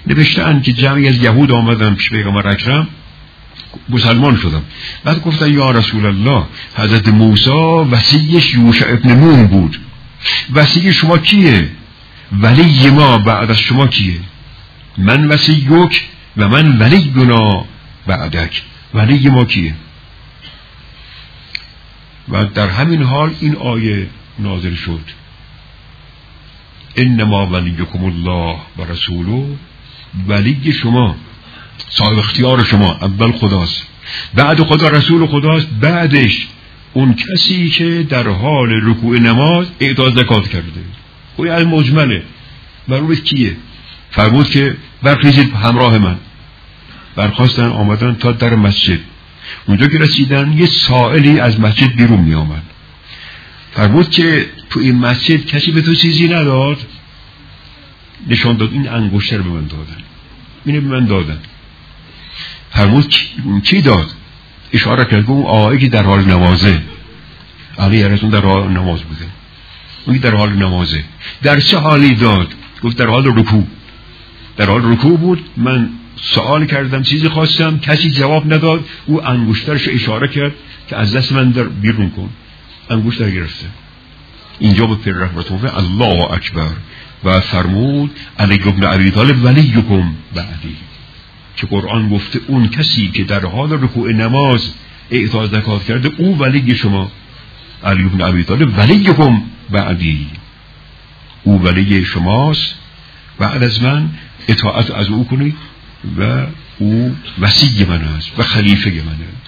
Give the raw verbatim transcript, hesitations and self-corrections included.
نوشتن که جمعی از یهود آمدن پیش پیغمبر اکرم، مسلمان شدم. بعد گفتن یا رسول الله، حضرت موسی وصیش یوشع ابن نون بود، وصی شما کیه؟ ولی ما بعد از شما کیه؟ من وصیک و من ولینا بعدک، ولی ما کیه؟ و در همین حال این آیه نازل شد، انما ولیکم الله و رسوله، ولی شما، صاحب اختیار شما اول خداست، بعد خدا رسول خداست، بعدش اون کسی که در حال رکوع نماز اعطا زکات کرده. اون یعنی مجمله. معلومه کیه؟ فرمود که برخیزید همراه من. برخواستن آمدن تا در مسجد. اونجا که رسیدن یه سائلی از مسجد بیرون می آمد. فرمود که تو این مسجد کسی به تو چیزی نداد؟ نشان داد، این انگشتر به من دادن، اینو به من دادن. فرمود کی داد؟ اشاره کرد به اون آقایی که در حال نمازه. علی رسول در حال نماز بوده. اون در حال نمازه. در چه حالی داد؟ گفت در حال رکوع. در حال رکوع بود. من سوال کردم، چیزی خواستم، کسی جواب نداد. او انگشترش اشاره کرد که از دست من در بیرون کن. انگشتر گرفته. اینجا بود پر رحمتون فرمود الله اکبر و فرمود علی ابن ابی طالب ولیکم بعدی، که قرآن گفته اون کسی که در حال رکوع نماز اعطا زکات کرده او ولی شما. علی ابن ابی طالب ولیکم بعدی، او ولی شماست، بعد از من اطاعت از او کنید و او وصی من است و خلیفه منه.